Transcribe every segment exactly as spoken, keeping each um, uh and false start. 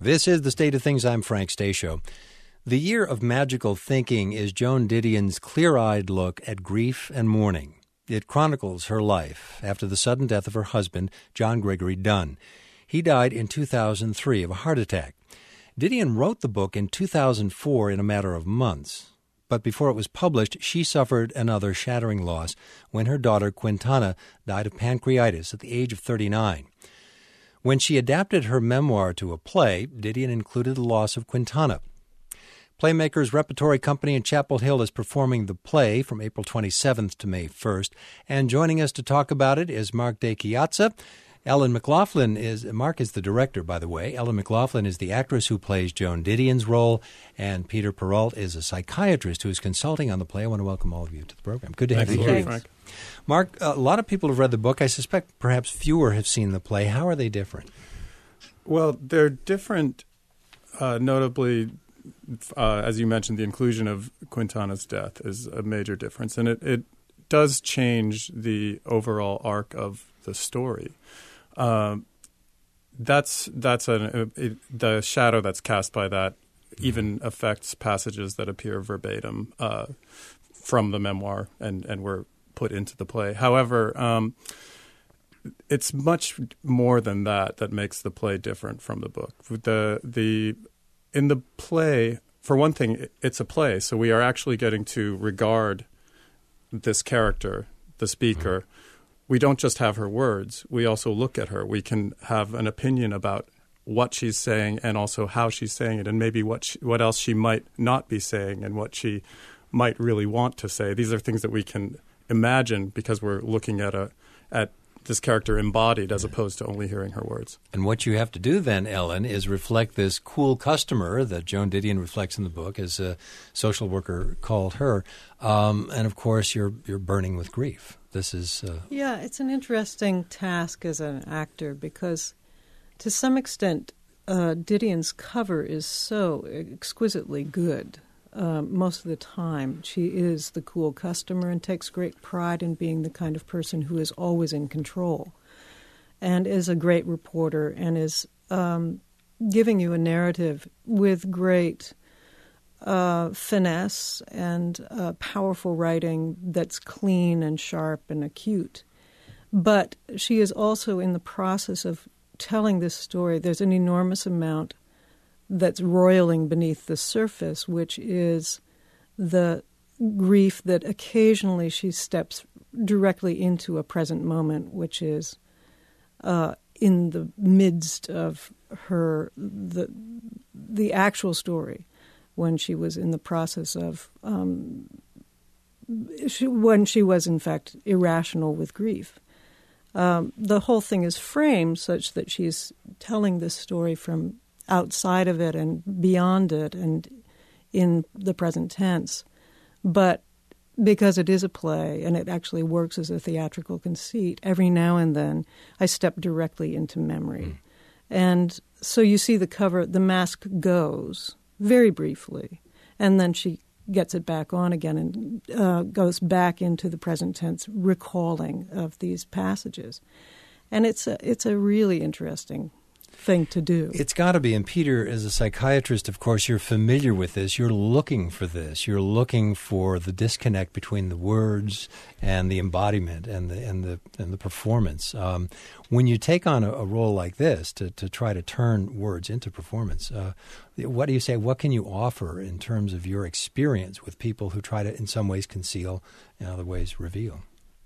This is The State of Things. I'm Frank Stasio. The Year of Magical Thinking is Joan Didion's clear-eyed look at grief and mourning. It chronicles her life after the sudden death of her husband, John Gregory Dunn. He died in two thousand three of a heart attack. Didion wrote the book in two thousand four in a matter of months. But before it was published, she suffered another shattering loss when her daughter, Quintana, died of pancreatitis at the age of thirty-nine. When she adapted her memoir to a play, Didion included the loss of Quintana. Playmakers Repertory Company in Chapel Hill is performing the play from April twenty-seventh to May first. And joining us to talk about it is Mark de Chiazza. Ellen McLaughlin is, Mark is the director, by the way. Ellen McLaughlin is the actress who plays Joan Didion's role, and Peter Perrault is a psychiatrist who is consulting on the play. I want to welcome all of you to the program. Good to have you here. Frank. Mark, a lot of people have read the book. I suspect perhaps fewer have seen the play. How are they different? Well, they're different, uh, notably, uh, as you mentioned, the inclusion of Quintana's death is a major difference, and it, it does change the overall arc of the story. Um, that's that's an, it, the shadow that's cast by that even affects passages that appear verbatim uh, from the memoir and, and were put into the play. However, um, it's much more than that that makes the play different from the book. The the in the play, for one thing, it's a play, so we are actually getting to regard this character, the speaker. Mm-hmm. We don't just have her words. We also look at her. We can have an opinion about what she's saying and also how she's saying it, and maybe what she, what else she might not be saying and what she might really want to say. These are things that we can imagine because we're looking at a at this character embodied as opposed to only hearing her words. And what you have to do then, Ellen, is reflect this cool customer that Joan Didion reflects in the book, as a social worker called her. Um, and, of course, you're you're burning with grief. This is... Uh... Yeah, it's an interesting task as an actor because, to some extent, uh, Didion's cover is so exquisitely good. Uh, most of the time, she is the cool customer and takes great pride in being the kind of person who is always in control and is a great reporter and is um, giving you a narrative with great uh, finesse and uh, powerful writing that's clean and sharp and acute. But she is also in the process of telling this story. There's an enormous amount that's roiling beneath the surface, which is the grief that occasionally she steps directly into a present moment, which is uh, in the midst of her the the actual story, when she was in the process of um, she, when she was in fact irrational with grief. Um, the whole thing is framed such that she's telling this story from outside of it and beyond it and in the present tense. But because it is a play and it actually works as a theatrical conceit, every now and then I step directly into memory. Mm. And so you see the cover, the mask goes very briefly, and then she gets it back on again and uh, goes back into the present tense recalling of these passages. And it's a, it's a really interesting thing to do. It's got to be. And Peter, as a psychiatrist, of course, you're familiar with this. You're looking for this. You're looking for the disconnect between the words and the embodiment and the and the and the performance. Um, when you take on a, a role like this to to try to turn words into performance, uh, what do you say? What can you offer in terms of your experience with people who try to, in some ways, conceal, in other ways, reveal?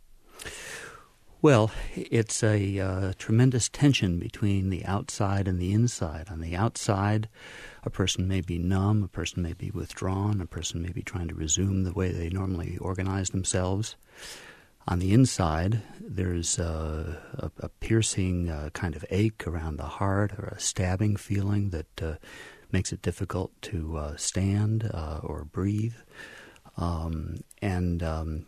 Well, it's a uh, tremendous tension between the outside and the inside. On the outside, a person may be numb, a person may be withdrawn, a person may be trying to resume the way they normally organize themselves. On the inside, there's uh, a, a piercing uh, kind of ache around the heart or a stabbing feeling that uh, makes it difficult to uh, stand uh, or breathe. Um, and... Um,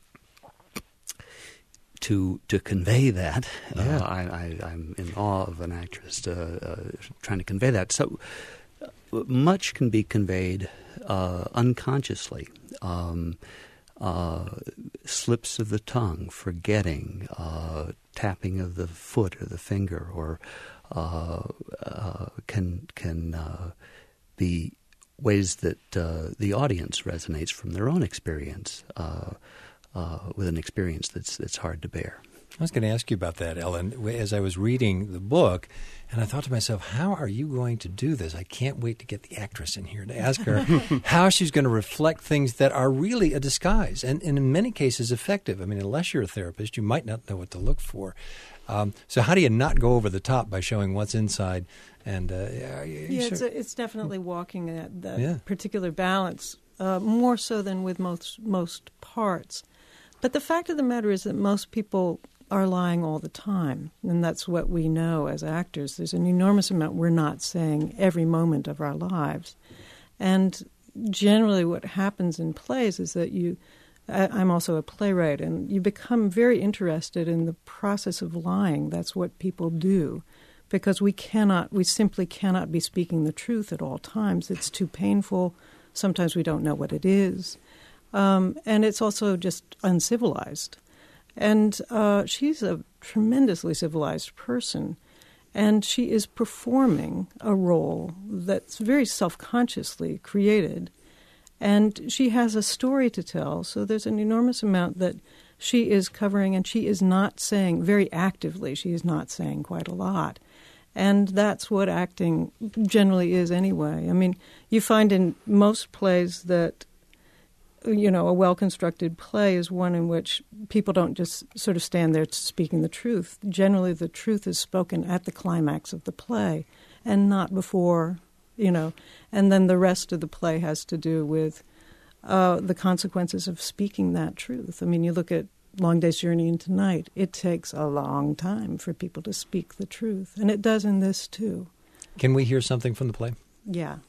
To to convey that, yeah. uh, I, I, I'm in awe of an actress uh, uh, trying to convey that. So uh, much can be conveyed uh, unconsciously. Um, uh, slips of the tongue, forgetting, uh, tapping of the foot or the finger, or uh, uh, can can uh, be ways that uh, the audience resonates from their own experience uh, uh, with an experience that's that's hard to bear. I was going to ask you about that, Ellen, as I was reading the book, and I thought to myself, how are you going to do this? I can't wait to get the actress in here to ask her how she's going to reflect things that are really a disguise and, and in many cases effective. I mean, unless you're a therapist, you might not know what to look for. Um, so how do you not go over the top by showing what's inside? And uh, are you, yeah, sure? it's, a, it's definitely walking that, that yeah. particular balance, uh, more so than with most most parts. But the fact of the matter is that most people are lying all the time, and that's what we know as actors. There's an enormous amount we're not saying every moment of our lives. And generally what happens in plays is that you, I, I'm also a playwright, and you become very interested in the process of lying. That's what people do, because we cannot, we simply cannot be speaking the truth at all times. It's too painful. Sometimes we don't know what it is. Um, and it's also just uncivilized. And uh, she's a tremendously civilized person, and she is performing a role that's very self-consciously created. And she has a story to tell, so there's an enormous amount that she is covering, and she is not saying, very actively, she is not saying quite a lot. And that's what acting generally is anyway. I mean, you find in most plays that, you know, a well-constructed play is one in which people don't just sort of stand there speaking the truth. Generally, the truth is spoken at the climax of the play and not before, you know. And then the rest of the play has to do with uh, the consequences of speaking that truth. I mean, you look at Long Day's Journey into Night. It takes a long time for people to speak the truth, and it does in this too. Can we hear something from the play? Yeah.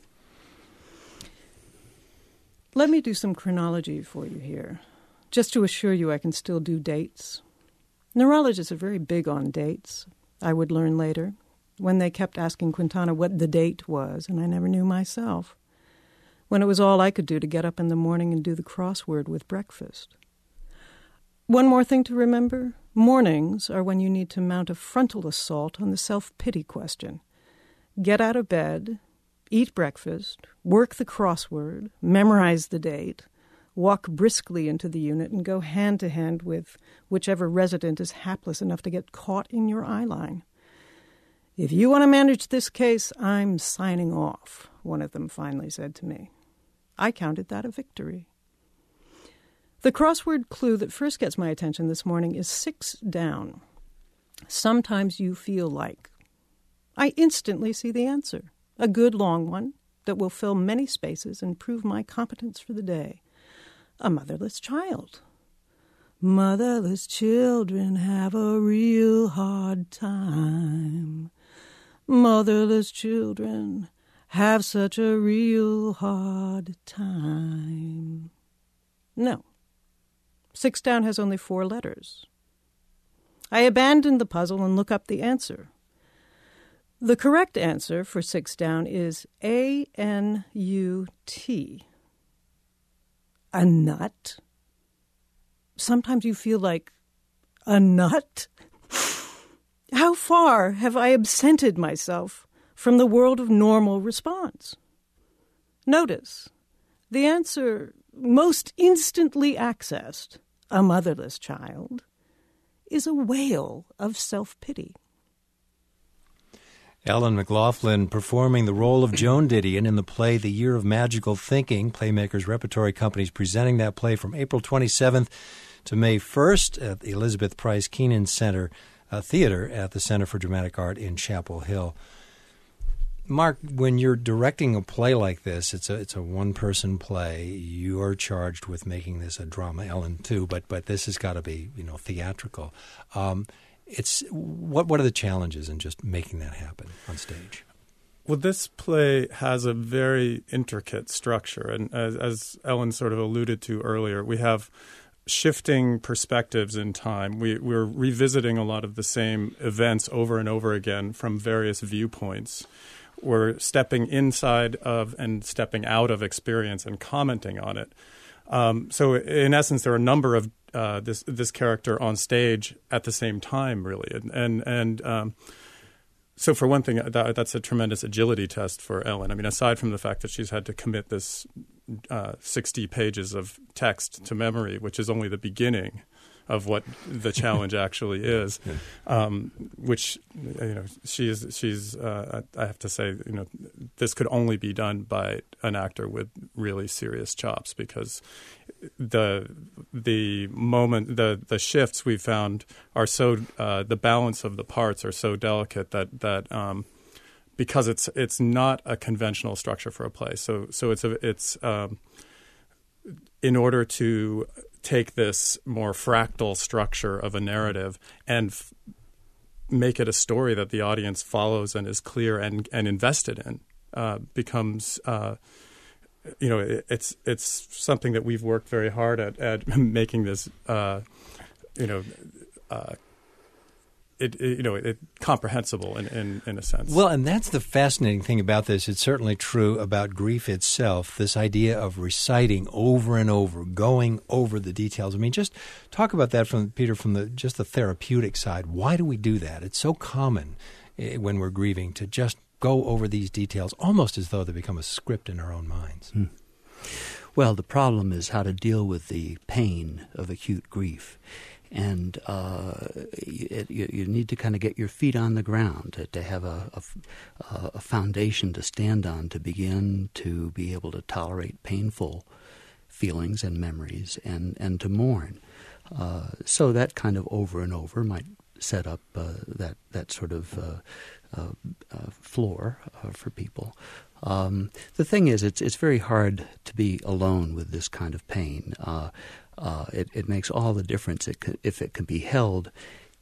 Let me do some chronology for you here, just to assure you I can still do dates. Neurologists are very big on dates, I would learn later, when they kept asking Quintana what the date was, and I never knew myself, when it was all I could do to get up in the morning and do the crossword with breakfast. One more thing to remember, mornings are when you need to mount a frontal assault on the self-pity question. Get out of bed, eat breakfast, work the crossword, memorize the date, walk briskly into the unit, and go hand-to-hand with whichever resident is hapless enough to get caught in your eye line. If you want to manage this case, I'm signing off, one of them finally said to me. I counted that a victory. The crossword clue that first gets my attention this morning is six down. Sometimes you feel like. I instantly see the answer. A good long one that will fill many spaces and prove my competence for the day. A motherless child. Motherless children have a real hard time. Motherless children have such a real hard time. No. Six down has only four letters. I abandon the puzzle and look up the answer. The correct answer for six down is A N U T. A nut? Sometimes you feel like a nut? How far have I absented myself from the world of normal response? Notice, the answer most instantly accessed, a motherless child, is a wail of self-pity. Ellen McLaughlin performing the role of Joan Didion in the play The Year of Magical Thinking. Playmakers Repertory Company's presenting that play from April twenty-seventh to May first at the Elizabeth Price Keenan Center uh, Theater at the Center for Dramatic Art in Chapel Hill. Mark, when you're directing a play like this, it's a it's a one-person play. You are charged with making this a drama, Ellen, too, but but this has got to be, you know, theatrical. Um It's what? What are the challenges in just making that happen on stage? Well, this play has a very intricate structure, and as, as Ellen sort of alluded to earlier, we have shifting perspectives in time. We, we're revisiting a lot of the same events over and over again from various viewpoints. We're stepping inside of and stepping out of experience and commenting on it. Um, so, in essence, there are a number of uh, this this character on stage at the same time, really, and and, and um, So for one thing, that, that's a tremendous agility test for Ellen. I mean, aside from the fact that she's had to commit this uh, sixty pages of text to memory, which is only the beginning of what the challenge actually is, yeah. um, which, you know, she is, she's, uh, I have to say, you know, this could only be done by an actor with really serious chops, because the the moment, the, the shifts we found are so, uh, the balance of the parts are so delicate that, that um, because it's it's not a conventional structure for a play. So, so it's, a, it's um, in order to take this more fractal structure of a narrative and f- make it a story that the audience follows and is clear and, and invested in, uh, becomes, uh, you know, it, it's it's something that we've worked very hard at, at making this, uh, you know, uh, It, it, you know, it, comprehensible in, in, in a sense. Well, and that's the fascinating thing about this. It's certainly true about grief itself, this idea of reciting over and over, going over the details. I mean, just talk about that, from Peter, from the just the therapeutic side. Why do we do that? It's so common eh, when we're grieving to just go over these details, almost as though they become a script in our own minds. Hmm. Well, the problem is how to deal with the pain of acute grief. And uh, you, you need to kind of get your feet on the ground to, to have a, a, a foundation to stand on to begin to be able to tolerate painful feelings and memories and, and to mourn. Uh, so that kind of over and over might set up uh, that, that sort of uh, uh, uh, floor uh, for people. Um, the thing is, it's it's very hard to be alone with this kind of pain. Uh, uh, it, it makes all the difference it could, if it can be held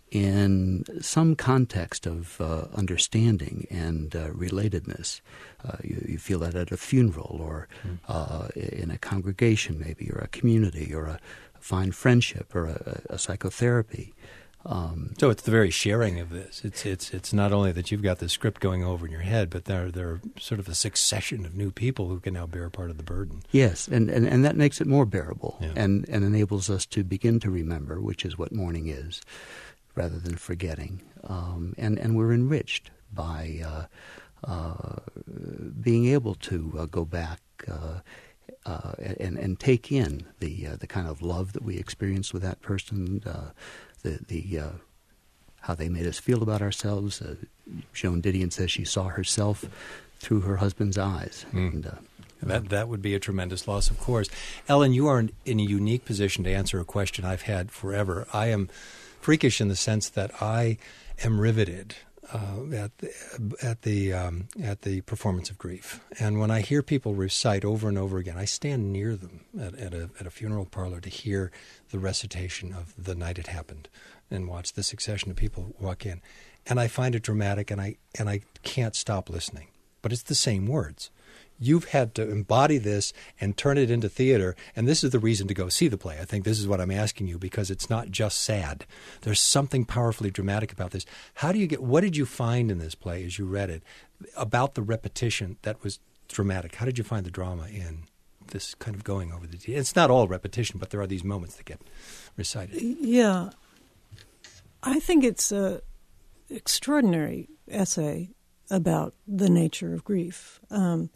in some context of uh, understanding and uh, relatedness. Uh, you, you feel that at a funeral or mm. uh, in a congregation maybe, or a community, or a fine friendship, or a, a psychotherapy. Um, so it's the very sharing of this. It's it's it's not only that you've got the script going over in your head, but there there are sort of a succession of new people who can now bear part of the burden. Yes, and, and, and that makes it more bearable, yeah. and, and enables us to begin to remember, which is what mourning is, rather than forgetting. Um, and, and we're enriched by uh, uh, being able to uh, go back uh, uh, and, and take in the uh, the kind of love that we experienced with that person, uh, the the uh, how they made us feel about ourselves. Uh, Joan Didion says she saw herself through her husband's eyes. Mm. And, uh, that that would be a tremendous loss, of course. Ellen, you are in, in a unique position to answer a question I've had forever. I am freakish in the sense that I am riveted uh, at the, at the um, at the performance of grief, and when I hear people recite over and over again, I stand near them at, at a at a funeral parlor to hear the recitation of the night it happened, and watch the succession of people walk in, and I find it dramatic, and I and I can't stop listening. But it's the same words. You've had to embody this and turn it into theater, and this is the reason to go see the play. I think this is what I'm asking you, because it's not just sad. There's something powerfully dramatic about this. How do you get? What did you find in this play as you read it about the repetition that was dramatic? How did you find the drama in this kind of going over the details? It's not all repetition, but there are these moments that get recited. Yeah. I think it's an extraordinary essay about the nature of grief. Um,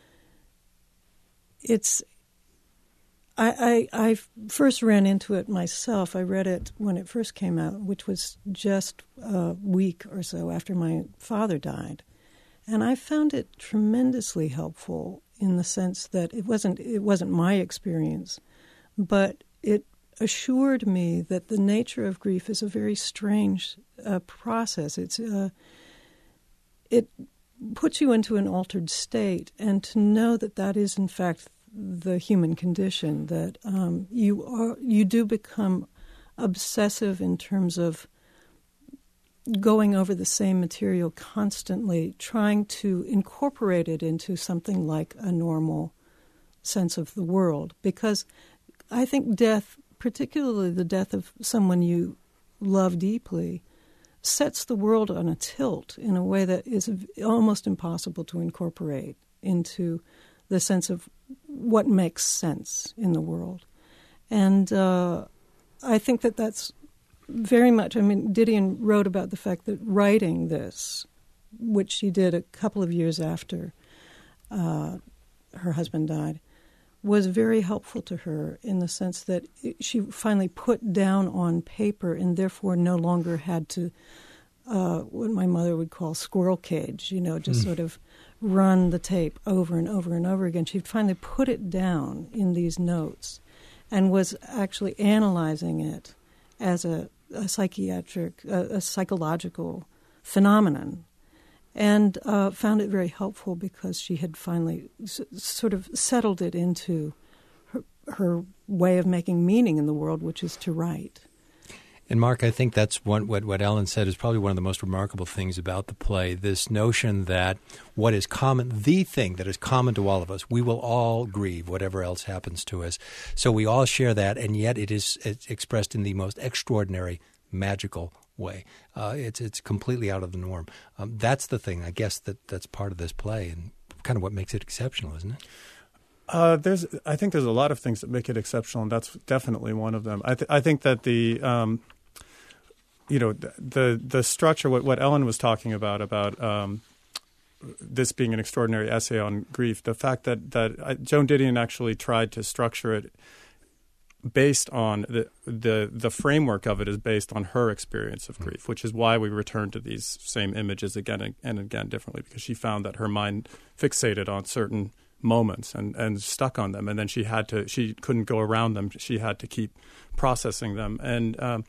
it's I, I, I first ran into it myself. I read it when it first came out, which was just a week or so after my father died. And I found it tremendously helpful in the sense that it wasn't it wasn't my experience, but it assured me that the nature of grief is a very strange uh, process. It's uh, it puts you into an altered state, and to know that that is in fact the human condition, that um, you are you do become obsessive in terms of going over the same material constantly, trying to incorporate it into something like a normal sense of the world. Because I think death, particularly the death of someone you love deeply, sets the world on a tilt in a way that is almost impossible to incorporate into the sense of what makes sense in the world. And uh, I think that that's very much, I mean, Didion wrote about the fact that writing this which she did a couple of years after uh, her husband died, was very helpful to her in the sense that she finally put down on paper and therefore no longer had to, uh, what my mother would call squirrel cage, you know, just mm. sort of run the tape over and over and over again. She finally put it down in these notes and was actually analyzing it as a, a psychiatric, a, a psychological phenomenon, and uh, found it very helpful because she had finally s- sort of settled it into her, her way of making meaning in the world, which is to write. And Mark, I think that's one, what, what Ellen said is probably one of the most remarkable things about the play, this notion that what is common, the thing that is common to all of us, we will all grieve whatever else happens to us. So we all share that, and yet it is it's expressed in the most extraordinary, magical way. Uh, it's it's completely out of the norm. Um, that's the thing, I guess, that, that's part of this play and kind of what makes it exceptional, isn't it? Uh, there's, I think there's a lot of things that make it exceptional, and that's definitely one of them. I, th- I think that the, um, you know, the the, the structure, what, what Ellen was talking about, about um, this being an extraordinary essay on grief, the fact that, that I, Joan Didion actually tried to structure it based on the, the the framework of it is based on her experience of grief, which is why we return to these same images again and again differently, because she found that her mind fixated on certain moments and, and stuck on them, and then she had to she couldn't go around them. She had to keep processing them. And um,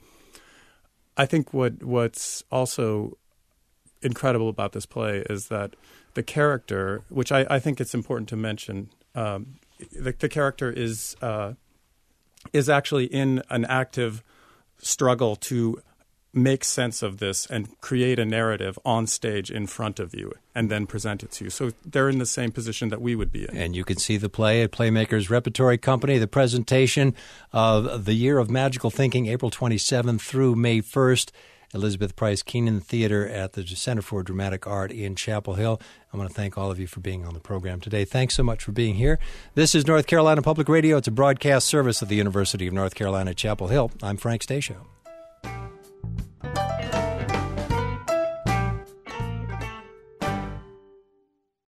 I think what what's also incredible about this play is that the character, which I, I think it's important to mention, um, the, the character is uh, is actually in an active struggle to make sense of this and create a narrative on stage in front of you and then present it to you. So they're in the same position that we would be in. And you can see the play at Playmakers Repertory Company, the presentation of The Year of Magical Thinking, April twenty-seventh through May first. Elizabeth Price Keenan Theater at the Center for Dramatic Art in Chapel Hill. I want to thank all of you for being on the program today. Thanks so much for being here. This is North Carolina Public Radio. It's a broadcast service of the University of North Carolina, Chapel Hill. I'm Frank Stasio.